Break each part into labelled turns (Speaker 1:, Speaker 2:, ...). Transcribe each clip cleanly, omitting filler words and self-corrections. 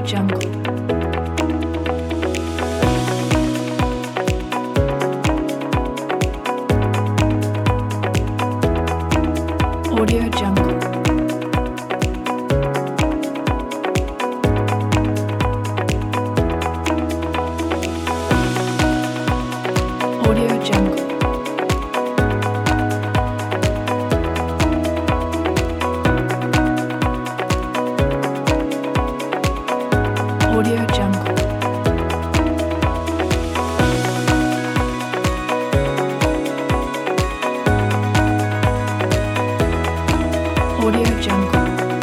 Speaker 1: Jungle. Audio Jungle. Audio Jungle. Audio Jungle. Audio Jungle.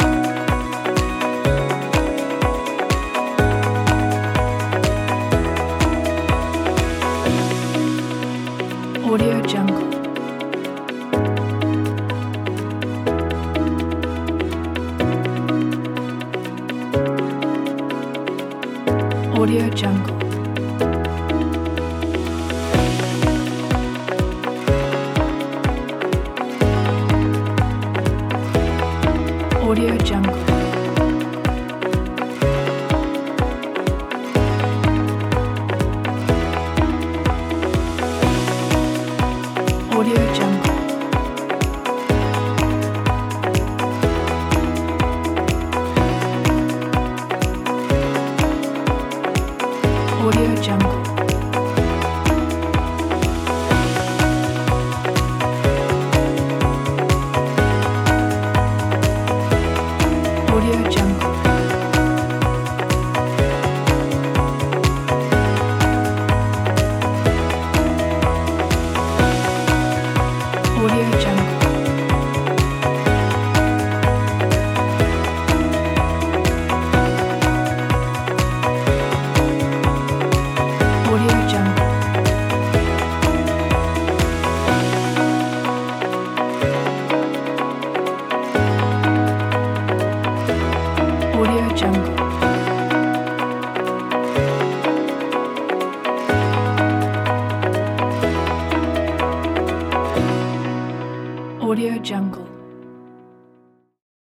Speaker 1: Audio Jungle. Audio Jungle. Audio Jungle. Audio Jungle. Audio Jungle. Audio Jungle. Audio Jungle. Audio Jungle. Audio Jungle. Audio Jungle.